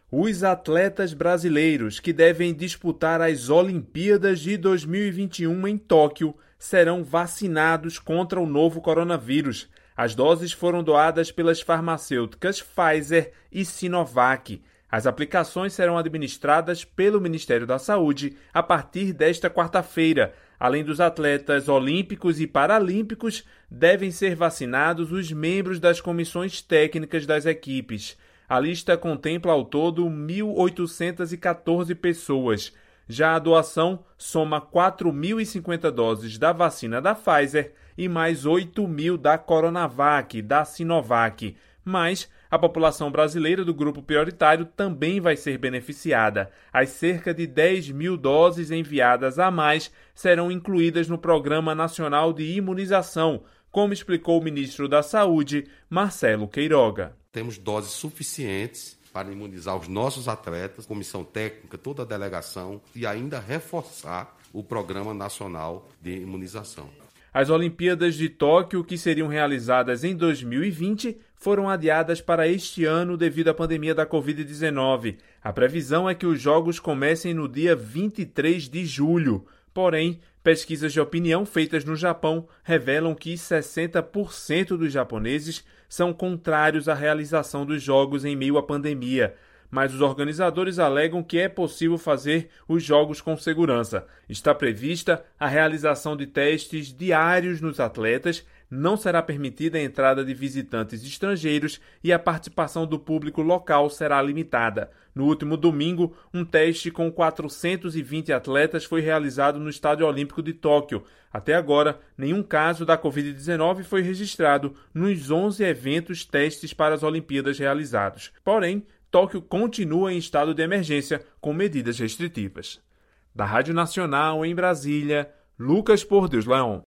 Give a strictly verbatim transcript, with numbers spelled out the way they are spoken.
Os atletas brasileiros que devem disputar as Olimpíadas de dois mil e vinte e um em Tóquio serão vacinados contra o novo coronavírus. As doses foram doadas pelas farmacêuticas Pfizer e Sinovac. As aplicações serão administradas pelo Ministério da Saúde a partir desta quarta-feira. Além dos atletas olímpicos e paralímpicos, devem ser vacinados os membros das comissões técnicas das equipes. A lista contempla ao todo mil oitocentas e quatorze pessoas. Já a doação soma quatro mil e cinquenta doses da vacina da Pfizer e mais oito mil da Coronavac, da Sinovac. Mas a população brasileira do grupo prioritário também vai ser beneficiada. As cerca de dez mil doses enviadas a mais serão incluídas no Programa Nacional de Imunização, como explicou o ministro da Saúde, Marcelo Queiroga. Temos doses suficientes para imunizar os nossos atletas, comissão técnica, toda a delegação e ainda reforçar o Programa Nacional de Imunização. As Olimpíadas de Tóquio, que seriam realizadas em dois mil e vinte, foram adiadas para este ano devido à pandemia da covid dezenove. A previsão é que os Jogos comecem no dia vinte e três de julho. Porém, pesquisas de opinião feitas no Japão revelam que sessenta por cento dos japoneses são contrários à realização dos Jogos em meio à pandemia. Mas os organizadores alegam que é possível fazer os jogos com segurança. Está prevista a realização de testes diários nos atletas, não será permitida a entrada de visitantes estrangeiros e a participação do público local será limitada. No último domingo, um teste com quatrocentos e vinte atletas foi realizado no Estádio Olímpico de Tóquio. Até agora, nenhum caso da covid dezenove foi registrado nos onze eventos testes para as Olimpíadas realizados. Porém, Tóquio continua em estado de emergência com medidas restritivas. Da Rádio Nacional em Brasília, Lucas Por Deus Leão.